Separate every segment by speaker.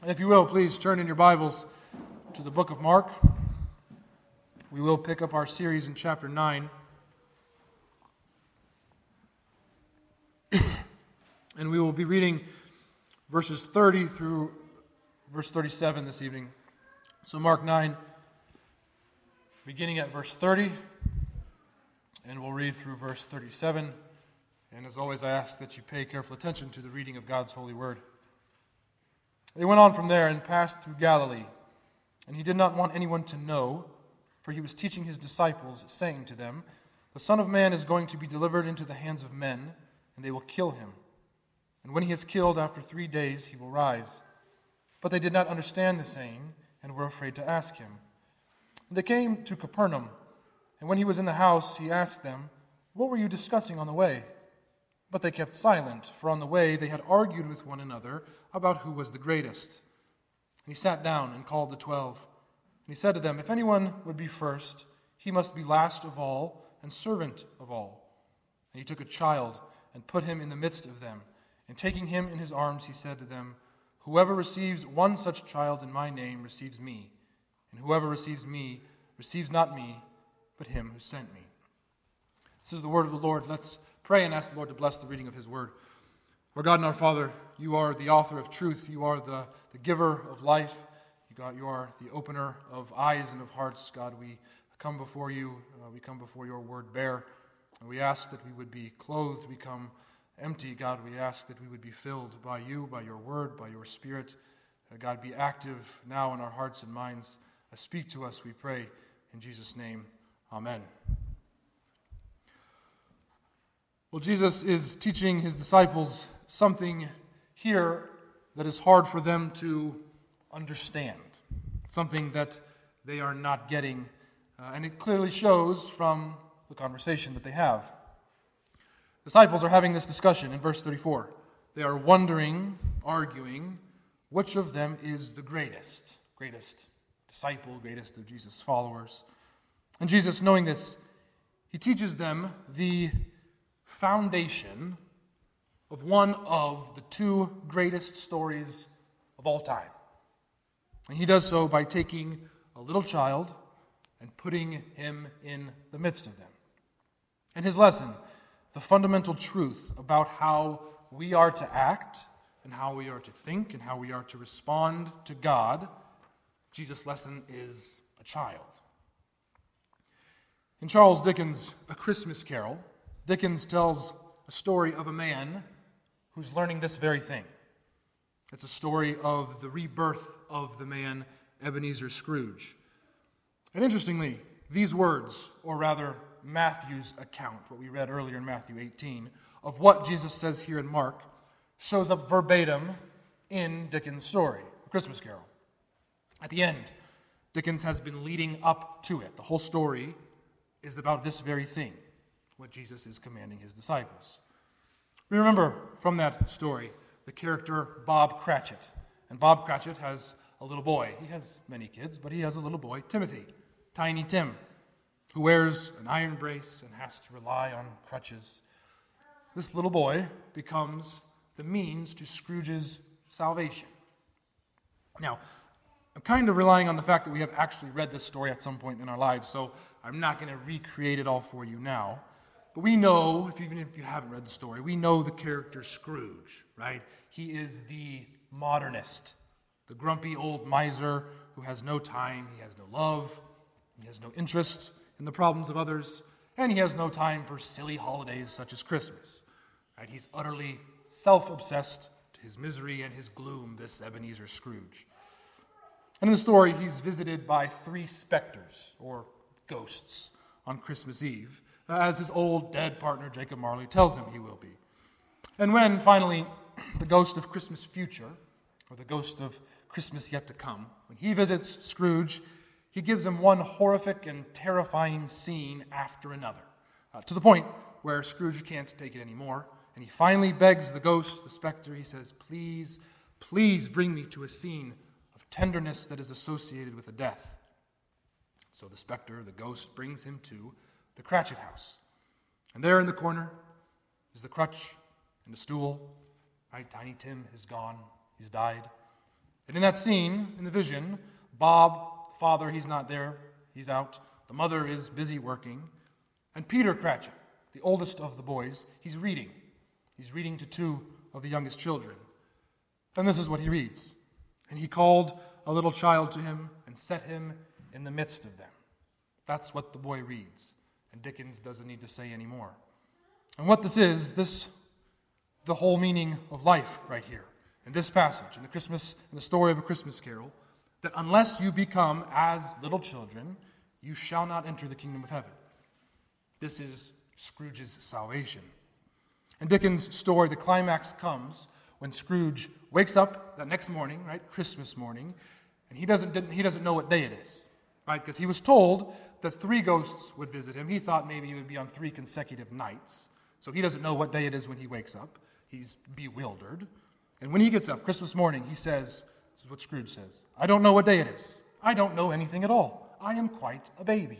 Speaker 1: And if you will, please turn in your Bibles to the book of Mark. We will pick up our series in chapter 9. And we will be reading verses 30 through verse 37 this evening. So Mark 9, beginning at verse 30, and we'll read through verse 37. And as always, I ask that you pay careful attention to the reading of God's holy word. They went on from there and passed through Galilee, and he did not want anyone to know, for he was teaching his disciples, saying to them, "The Son of Man is going to be delivered into the hands of men, and they will kill him. And when he is killed, after 3 days he will rise." But they did not understand the saying, and were afraid to ask him. And they came to Capernaum, and when he was in the house, he asked them, "What were you discussing on the way?" But they kept silent, for on the way they had argued with one another about who was the greatest. And he sat down and called the 12. And he said to them, "If anyone would be first, he must be last of all and servant of all." And he took a child and put him in the midst of them. And taking him in his arms, he said to them, "Whoever receives one such child in my name receives me. And whoever receives me receives not me, but him who sent me." This is the word of the Lord. Let's pray and ask the Lord to bless the reading of his word. Our God and our Father, you are the author of truth. You are the giver of life. God, you are the opener of eyes and of hearts. God, we come before you. We come before your word bare. And we ask that we would be clothed, become empty. God, we ask that we would be filled by you, by your word, by your spirit. God, be active now in our hearts and minds. Speak to us, we pray. In Jesus' name, amen. Well, Jesus is teaching his disciples something here that is hard for them to understand, something that they are not getting, and it clearly shows from the conversation that they have. Disciples are having this discussion in verse 34. They are wondering, arguing, which of them is the greatest disciple, greatest of Jesus' followers. And Jesus, knowing this, he teaches them the foundation of one of the two greatest stories of all time. And he does so by taking a little child and putting him in the midst of them. And his lesson, the fundamental truth about how we are to act and how we are to think and how we are to respond to God, Jesus' lesson is a child. In Charles Dickens' A Christmas Carol, Dickens tells a story of a man who's learning this very thing. It's a story of the rebirth of the man Ebenezer Scrooge. And interestingly, these words, or rather Matthew's account, what we read earlier in Matthew 18, of what Jesus says here in Mark, shows up verbatim in Dickens' story, A Christmas Carol. At the end, Dickens has been leading up to it. The whole story is about this very thing, what Jesus is commanding his disciples. We remember from that story the character Bob Cratchit. And Bob Cratchit has a little boy. He has many kids, but he has a little boy, Timothy, Tiny Tim, who wears an iron brace and has to rely on crutches. This little boy becomes the means to Scrooge's salvation. Now, I'm kind of relying on the fact that we have actually read this story at some point in our lives, so I'm not going to recreate it all for you now. But we know, even if you haven't read the story, we know the character Scrooge, right? He is the modernist, the grumpy old miser who has no time, he has no love, he has no interest in the problems of others, and he has no time for silly holidays such as Christmas. Right? He's utterly self-obsessed to his misery and his gloom, this Ebenezer Scrooge. And in the story, he's visited by 3 specters, or ghosts, on Christmas Eve, as his old dead partner Jacob Marley tells him he will be. And when, finally, the ghost of Christmas future, or the ghost of Christmas yet to come, when he visits Scrooge, he gives him one horrific and terrifying scene after another, to the point where Scrooge can't take it anymore, and he finally begs the ghost, the specter, he says, "Please, please bring me to a scene of tenderness that is associated with a death." So the specter, the ghost, brings him to the Cratchit house. And there in the corner is the crutch and the stool. Right? Tiny Tim is gone. He's died. And in that scene, in the vision, Bob, the father, he's not there, he's out. The mother is busy working. And Peter Cratchit, the oldest of the boys, he's reading. He's reading to two of the youngest children. And this is what he reads. And he called a little child to him and set him in the midst of them. That's what the boy reads. And Dickens doesn't need to say any more. And what this is, the whole meaning of life right here. In this passage, in the story of A Christmas Carol, that unless you become as little children, you shall not enter the kingdom of heaven. This is Scrooge's salvation. In Dickens' story, the climax comes when Scrooge wakes up that next morning, right, Christmas morning, and he doesn't know what day it is, right, because he was told that 3 ghosts would visit him. He thought maybe it would be on 3 consecutive nights, so he doesn't know what day it is when he wakes up. He's bewildered. And when he gets up, Christmas morning, he says, this is what Scrooge says, I don't know what day it is. I don't know anything at all. I am quite a baby.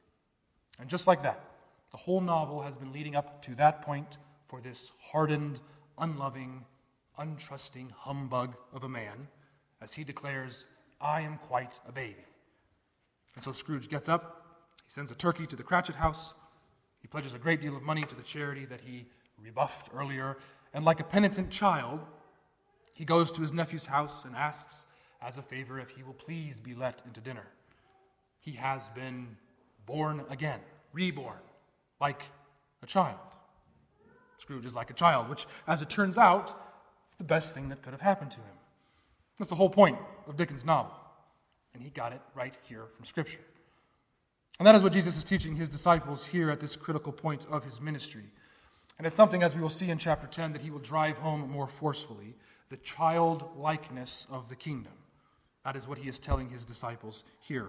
Speaker 1: And just like that, the whole novel has been leading up to that point for this hardened, unloving, untrusting humbug of a man as he declares, I am quite a baby. And so Scrooge gets up, he sends a turkey to the Cratchit house, he pledges a great deal of money to the charity that he rebuffed earlier, and like a penitent child, he goes to his nephew's house and asks as a favor if he will please be let into dinner. He has been born again, reborn, like a child. Scrooge is like a child, which, as it turns out, is the best thing that could have happened to him. That's the whole point of Dickens' novel, and he got it right here from Scripture. And that is what Jesus is teaching his disciples here at this critical point of his ministry. And it's something, as we will see in chapter 10, that he will drive home more forcefully, the childlikeness of the kingdom. That is what he is telling his disciples here.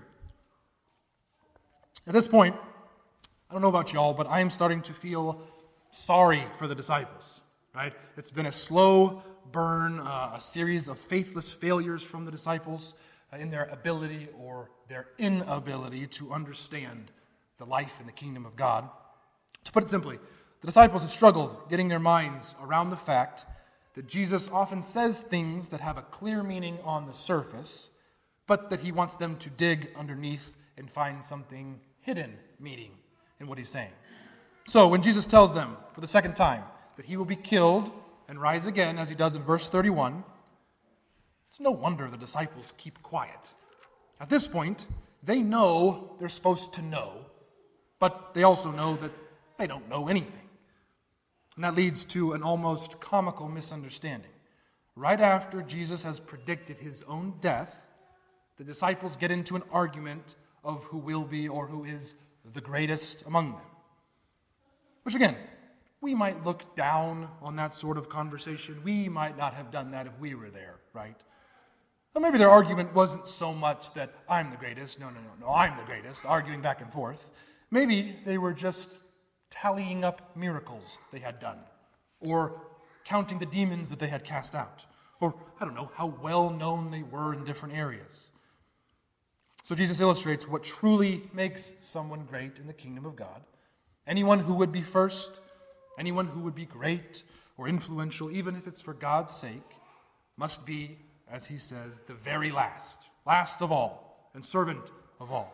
Speaker 1: At this point, I don't know about y'all, but I am starting to feel sorry for the disciples, right? It's been a slow burn, a series of faithless failures from the disciples in their ability or their inability to understand the life in the kingdom of God. To put it simply, the disciples have struggled getting their minds around the fact that Jesus often says things that have a clear meaning on the surface, but that he wants them to dig underneath and find something hidden meaning in what he's saying. So when Jesus tells them for the second time that he will be killed and rise again, as he does in verse 31, it's no wonder the disciples keep quiet. At this point, they know they're supposed to know, but they also know that they don't know anything. And that leads to an almost comical misunderstanding. Right after Jesus has predicted his own death, the disciples get into an argument of who will be or who is the greatest among them. Which again, we might look down on that sort of conversation. We might not have done that if we were there, right? Or maybe their argument wasn't so much that I'm the greatest. No, I'm the greatest, arguing back and forth. Maybe they were just tallying up miracles they had done, or counting the demons that they had cast out, or, I don't know, how well known they were in different areas. So Jesus illustrates what truly makes someone great in the kingdom of God. Anyone who would be first, anyone who would be great or influential, even if it's for God's sake, must be, as he says, the very last of all, and servant of all.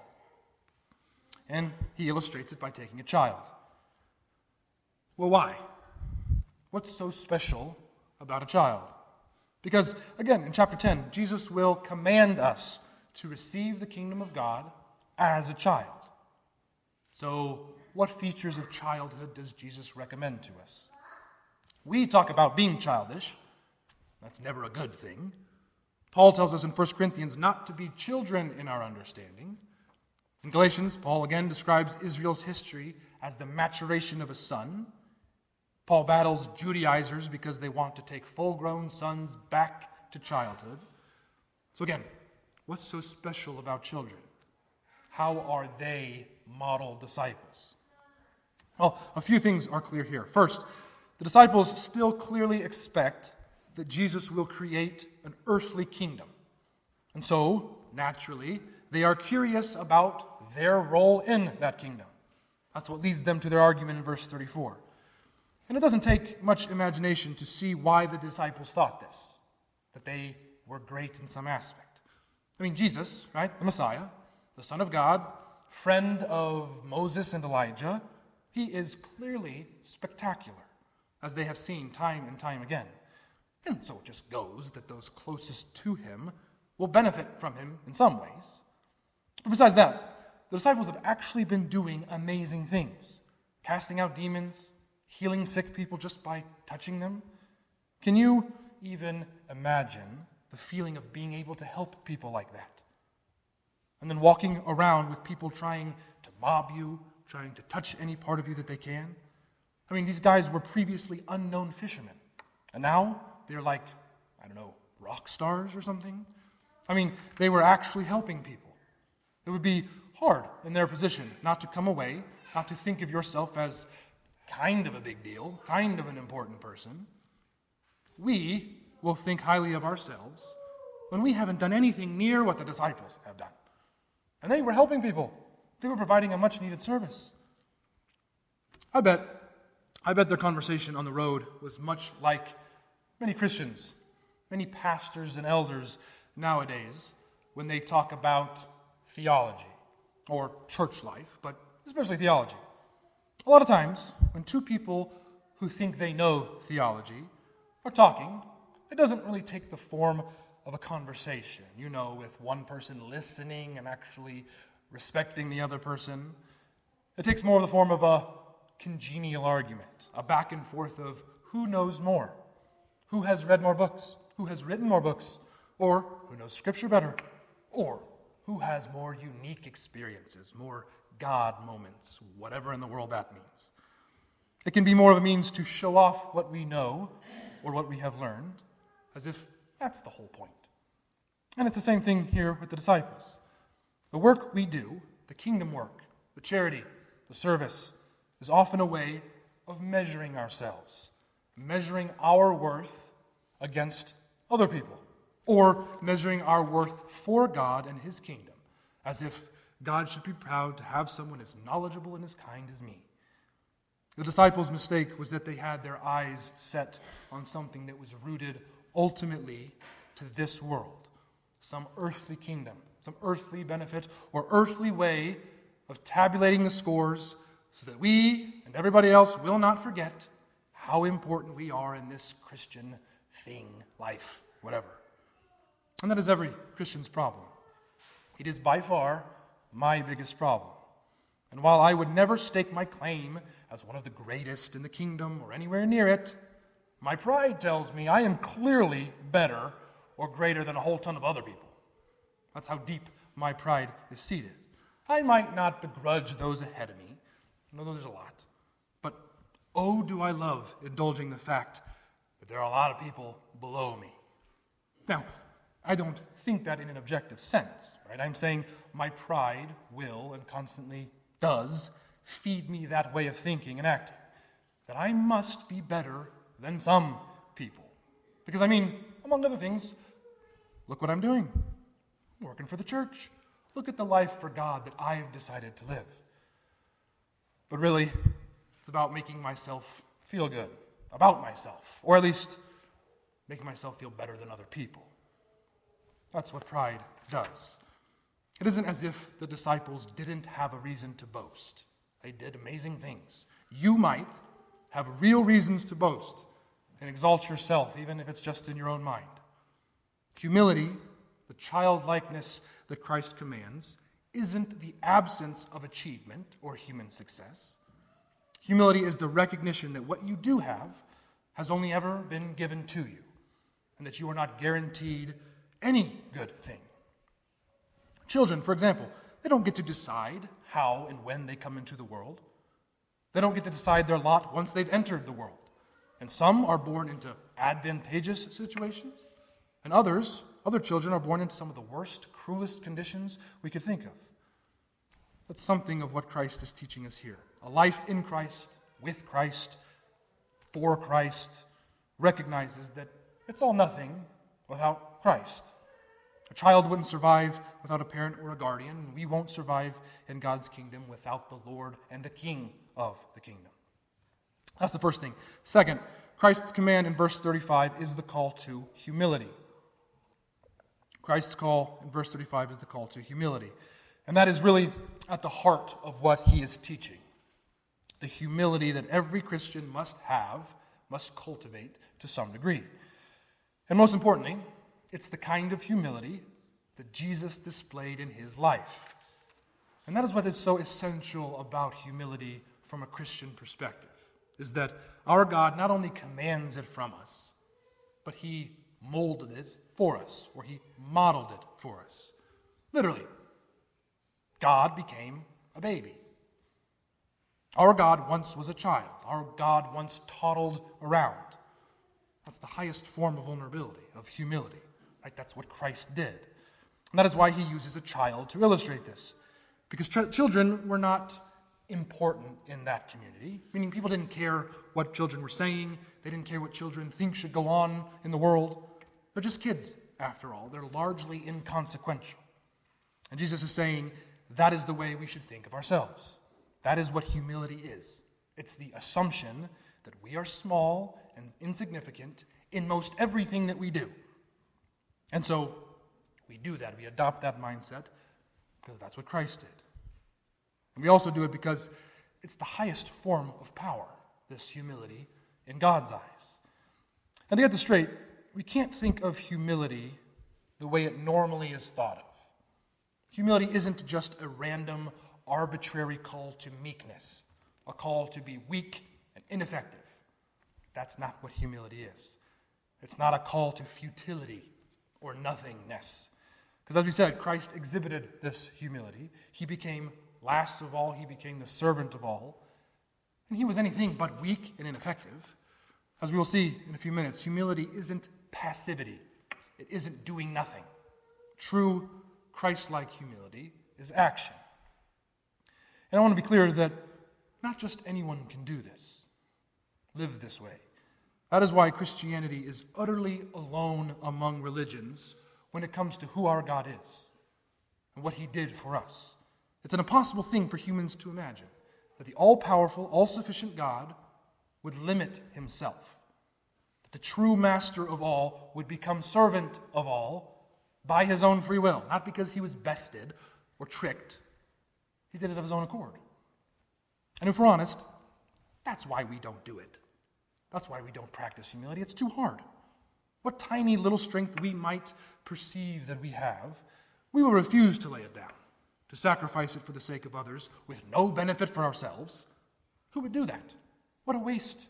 Speaker 1: And he illustrates it by taking a child. Well, why? What's so special about a child? Because, again, in chapter 10, Jesus will command us to receive the kingdom of God as a child. So, what features of childhood does Jesus recommend to us? We talk about being childish. That's never a good thing. Paul tells us in 1 Corinthians not to be children in our understanding. In Galatians, Paul again describes Israel's history as the maturation of a son. Paul battles Judaizers because they want to take full-grown sons back to childhood. So again, what's so special about children? How are they model disciples? Well, a few things are clear here. First, the disciples still clearly expect that Jesus will create an earthly kingdom. And so, naturally, they are curious about their role in that kingdom. That's what leads them to their argument in verse 34. And it doesn't take much imagination to see why the disciples thought this, that they were great in some aspect. I mean, Jesus, right, the Messiah, the Son of God, friend of Moses and Elijah, he is clearly spectacular, as they have seen time and time again. And so it just goes that those closest to him will benefit from him in some ways. But besides that, the disciples have actually been doing amazing things, casting out demons, healing sick people just by touching them. Can you even imagine the feeling of being able to help people like that? And then walking around with people trying to mob you, trying to touch any part of you that they can. I mean, these guys were previously unknown fishermen. And now they're like, I don't know, rock stars or something. I mean, they were actually helping people. It would be hard in their position not to come away, not to think of yourself as kind of a big deal, kind of an important person. We will think highly of ourselves when we haven't done anything near what the disciples have done. And they were helping people. They were providing a much-needed service. I bet their conversation on the road was much like many Christians, many pastors and elders nowadays when they talk about theology or church life, but especially theology. A lot of times, when two people who think they know theology are talking, it doesn't really take the form of a conversation, with one person listening and actually respecting the other person. It takes more of the form of a congenial argument, a back and forth of who knows more, who has read more books, who has written more books, or who knows Scripture better, or who has more unique experiences, more God moments, whatever in the world that means. It can be more of a means to show off what we know or what we have learned, as if that's the whole point. And it's the same thing here with the disciples. The work we do, the kingdom work, the charity, the service, is often a way of measuring ourselves, measuring our worth against other people, or measuring our worth for God and His kingdom, as if God should be proud to have someone as knowledgeable and as kind as me. The disciples' mistake was that they had their eyes set on something that was rooted ultimately to this world, some earthly kingdom, some earthly benefit or earthly way of tabulating the scores so that we and everybody else will not forget how important we are in this Christian thing, life, whatever. And that is every Christian's problem. It is by far my biggest problem. And while I would never stake my claim as one of the greatest in the kingdom or anywhere near it, my pride tells me I am clearly better or greater than a whole ton of other people. That's how deep my pride is seated. I might not begrudge those ahead of me, although there's a lot, but oh, do I love indulging the fact that there are a lot of people below me. Now, I don't think that in an objective sense, right? I'm saying my pride will and constantly does feed me that way of thinking and acting, that I must be better than some people. Because, among other things, look what I'm doing. I'm working for the church. Look at the life for God that I've decided to live. But really, it's about making myself feel good about myself, or at least making myself feel better than other people. That's what pride does. It isn't as if the disciples didn't have a reason to boast. They did amazing things. You might have real reasons to boast and exalt yourself, even if it's just in your own mind. Humility, the childlikeness that Christ commands, isn't the absence of achievement or human success. Humility is the recognition that what you do have has only ever been given to you, and that you are not guaranteed any good thing. Children, for example, they don't get to decide how and when they come into the world. They don't get to decide their lot once they've entered the world. And some are born into advantageous situations, and other children are born into some of the worst, cruelest conditions we could think of. That's something of what Christ is teaching us here. A life in Christ, with Christ, for Christ, recognizes that it's all nothing without Christ. A child wouldn't survive without a parent or a guardian, and we won't survive in God's kingdom without the Lord and the King of the kingdom. That's the first thing. Second, Christ's command in verse 35 is the call to humility. Christ's call in verse 35 is the call to humility. And that is really at the heart of what he is teaching. The humility that every Christian must have, must cultivate to some degree. And most importantly, it's the kind of humility that Jesus displayed in his life. And that is what is so essential about humility from a Christian perspective, is that our God not only commands it from us, but he molded it for us, or he modeled it for us. Literally, God became a baby. Our God once was a child. Our God once toddled around. That's the highest form of vulnerability, of humility. Right? That's what Christ did. And that is why he uses a child to illustrate this. Because children were not important in that community, meaning people didn't care what children were saying. They didn't care what children think should go on in the world. They're just kids, after all. They're largely inconsequential. And Jesus is saying that is the way we should think of ourselves. That is what humility is. It's the assumption that we are small and insignificant in most everything that we do. And so we do that. We adopt that mindset because that's what Christ did. And we also do it because it's the highest form of power, this humility, in God's eyes. And to get this straight, we can't think of humility the way it normally is thought of. Humility isn't just a random, arbitrary call to meekness, a call to be weak and ineffective. That's not what humility is. It's not a call to futility or nothingness. Because as we said, Christ exhibited this humility. He became last of all. He became the servant of all. And he was anything but weak and ineffective. As we will see in a few minutes, humility isn't passivity. It isn't doing nothing. True Christ-like humility is action. And I want to be clear that not just anyone can do this, live this way. That is why Christianity is utterly alone among religions when it comes to who our God is and what he did for us. It's an impossible thing for humans to imagine that the all-powerful, all-sufficient God would limit himself, that the true master of all would become servant of all by his own free will, not because he was bested or tricked. He did it of his own accord. And if we're honest, that's why we don't do it. That's why we don't practice humility. It's too hard. What tiny little strength we might perceive that we have, we will refuse to lay it down, to sacrifice it for the sake of others with no benefit for ourselves. Who would do that? What a waste.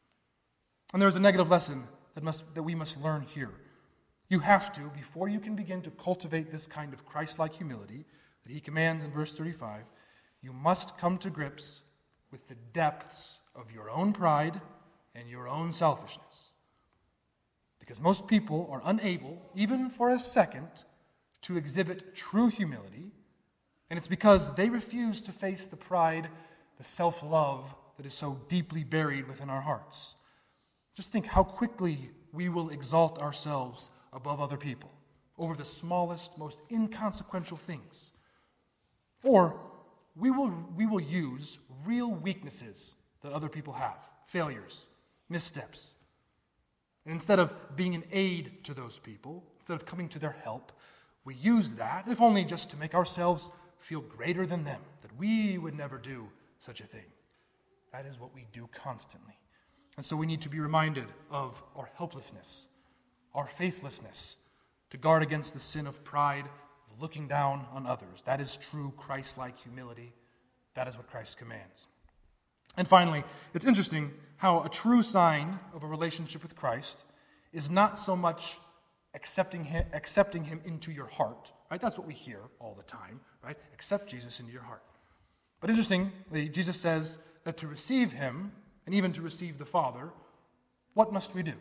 Speaker 1: And there's a negative lesson that we must learn here. You have to, before you can begin to cultivate this kind of Christ-like humility that he commands in verse 35, you must come to grips with the depths of your own pride and your own selfishness. Because most people are unable, even for a second, to exhibit true humility, and it's because they refuse to face the pride, the self-love that is so deeply buried within our hearts. Just think how quickly we will exalt ourselves above other people, over the smallest, most inconsequential things. Or we will use real weaknesses that other people have, failures, missteps. And instead of being an aid to those people, instead of coming to their help, we use that, if only just to make ourselves feel greater than them, that we would never do such a thing. That is what we do constantly. And so we need to be reminded of our helplessness, our faithlessness, to guard against the sin of pride, of looking down on others. That is true Christ-like humility. That is what Christ commands. And finally, it's interesting how a true sign of a relationship with Christ is not so much accepting him into your heart, right? That's what we hear all the time, right? Accept Jesus into your heart. But interestingly, Jesus says that to receive him, and even to receive the Father, what must we do?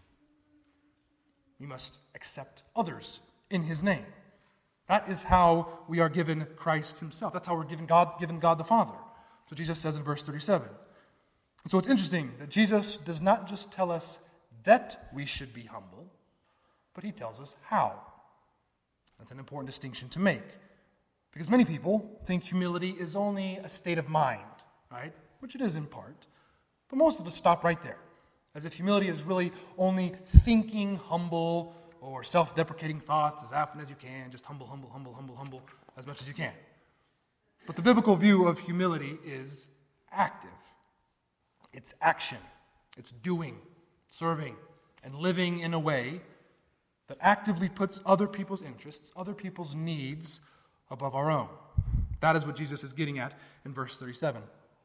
Speaker 1: We must accept others in his name. That is how we are given Christ himself. That's how we're given God the Father. So Jesus says in verse 37. And so it's interesting that Jesus does not just tell us that we should be humble, but he tells us how. That's an important distinction to make. Because many people think humility is only a state of mind, right? Which it is in part. But most of us stop right there, as if humility is really only thinking humble or self-deprecating thoughts as often as you can. Just humble, humble, humble, humble, humble as much as you can. But the biblical view of humility is active. It's action. It's doing, serving, and living in a way that actively puts other people's interests, other people's needs above our own. That is what Jesus is getting at in verse 37.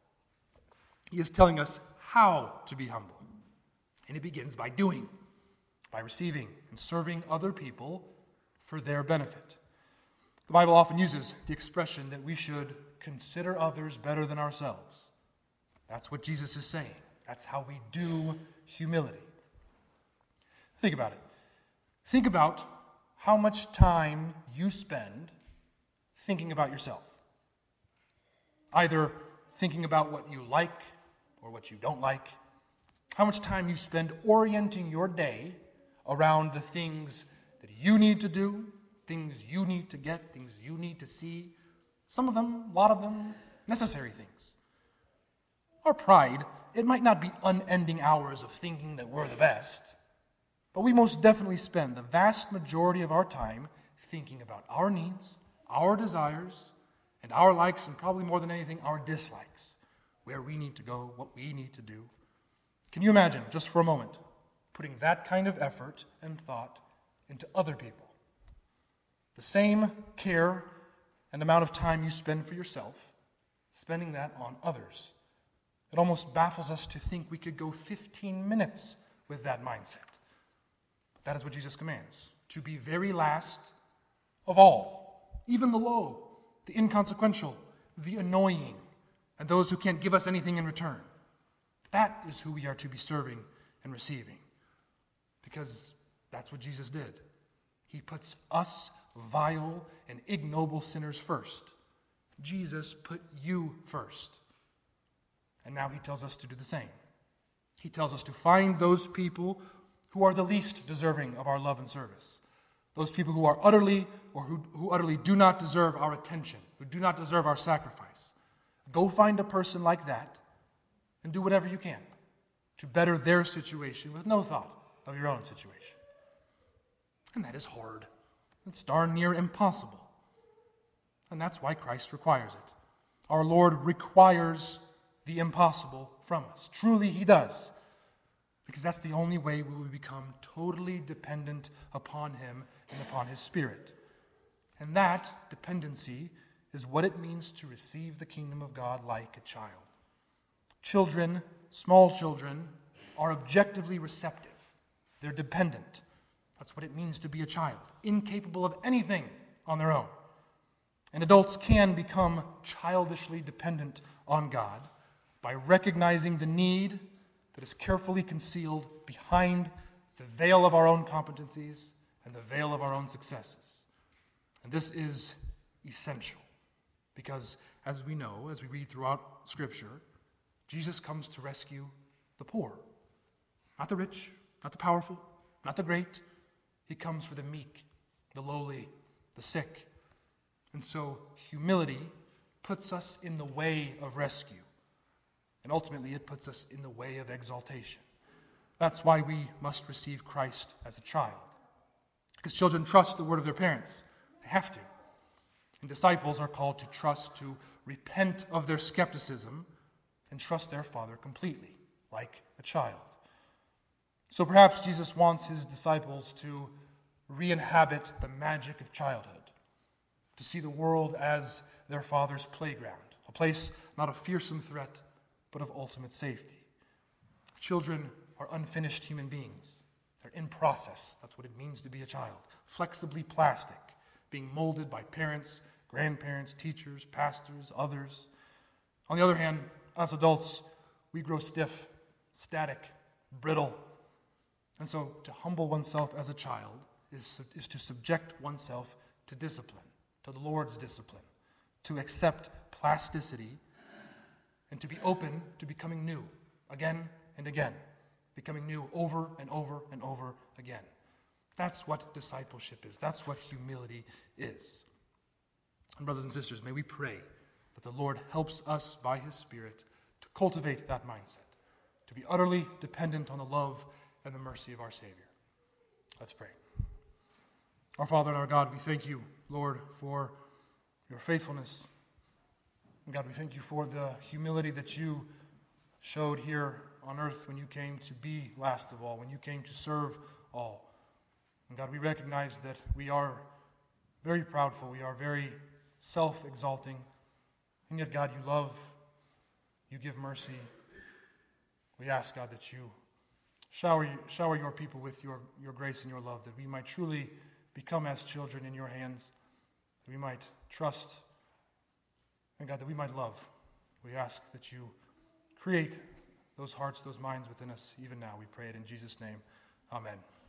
Speaker 1: He is telling us how to be humble. And it begins by doing, by receiving and serving other people for their benefit. The Bible often uses the expression that we should consider others better than ourselves. That's what Jesus is saying. That's how we do humility. Think about it. Think about how much time you spend thinking about yourself. Either thinking about what you like or what you don't like. How much time you spend orienting your day around the things that you need to do, things you need to get, things you need to see. Some of them, a lot of them, necessary things. Our pride, it might not be unending hours of thinking that we're the best, but we most definitely spend the vast majority of our time thinking about our needs, our desires, and our likes, and probably more than anything, our dislikes, where we need to go, what we need to do. Can you imagine, just for a moment, putting that kind of effort and thought into other people? The same care and amount of time you spend for yourself, spending that on others. It almost baffles us to think we could go 15 minutes with that mindset. But that is what Jesus commands, to be very last of all, even the low, the inconsequential, the annoying, and those who can't give us anything in return. That is who we are to be serving and receiving, because that's what Jesus did. He puts us vile and ignoble sinners first. Jesus put you first. And now he tells us to do the same. He tells us to find those people who are the least deserving of our love and service. Those people who are utterly, or who utterly do not deserve our attention, who do not deserve our sacrifice. Go find a person like that and do whatever you can to better their situation with no thought of your own situation. And that is hard. It's darn near impossible. And that's why Christ requires it. Our Lord requires the impossible from us. Truly, he does. Because that's the only way we will become totally dependent upon him and upon his Spirit. And that dependency is what it means to receive the kingdom of God like a child. Children, small children, are objectively receptive. They're dependent. That's what it means to be a child, incapable of anything on their own. And adults can become childishly dependent on God by recognizing the need that is carefully concealed behind the veil of our own competencies and the veil of our own successes. And this is essential because, as we know, as we read throughout Scripture, Jesus comes to rescue the poor. Not the rich, not the powerful, not the great. He comes for the meek, the lowly, the sick. And so humility puts us in the way of rescue. And ultimately it puts us in the way of exaltation. That's why we must receive Christ as a child. Because children trust the word of their parents. They have to. And disciples are called to trust, to repent of their skepticism, and trust their Father completely, like a child. So perhaps Jesus wants his disciples to re-inhabit the magic of childhood, to see the world as their Father's playground, a place not of fearsome threat, but of ultimate safety. Children are unfinished human beings. They're in process. That's what it means to be a child. Flexibly plastic, being molded by parents, grandparents, teachers, pastors, others. On the other hand, us adults, we grow stiff, static, brittle. And so to humble oneself as a child is to subject oneself to discipline, to the Lord's discipline, to accept plasticity, and to be open to becoming new again and again, becoming new over and over and over again. That's what discipleship is. That's what humility is. And brothers and sisters, may we pray that the Lord helps us by his Spirit to cultivate that mindset, to be utterly dependent on the love and the mercy of our Savior. Let's pray. Our Father and our God, we thank you, Lord, for your faithfulness. And God, we thank you for the humility that you showed here on earth when you came to be last of all, when you came to serve all. And God, we recognize that we are very proudful, we are very self-exalting, and yet, God, you love, you give mercy. We ask, God, that you shower your people with your grace and your love, that we might truly become as children in your hands, that we might trust, and God, that we might love. We ask that you create those hearts, those minds within us even now. We pray it in Jesus' name. Amen.